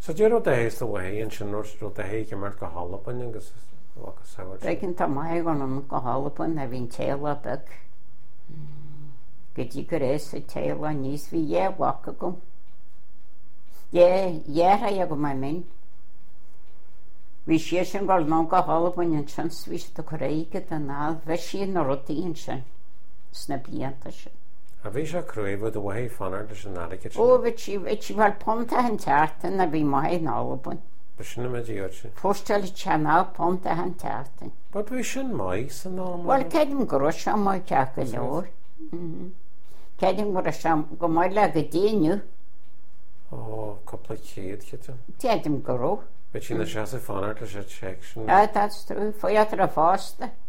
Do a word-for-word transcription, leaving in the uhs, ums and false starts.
So dé ru a hééis do bhé an sin nó ru a héige mar go hálapan agus agus Bregan tá mai gan an go hálapan a bhín téla bag. Go dtí go rééis a téla níos bhí dhéhhacha gom. Dé dhéra a go mai min. Bhí sé sin gáil ná go hálapan an sin bhí do go réige a ná bheith sí na rutíín sin sna blianta sin. A bhí se cruúh do bhé fanar leis an náige. Ó bheit si bheit si bhil ponta an teartain a bhí mai nálapan. Ba sinna me dí sin. Fóstal teanná ponta an teartain. Ba bhí sin mai san ná. Bhil ceidim go sem mai teach go leor. Ceidim go sem go mai le go déniu. Ó coppla chéad chite. Teidim go. Beit sin na se fanar leis a check sin. Ja, that's true. Foi a fásta.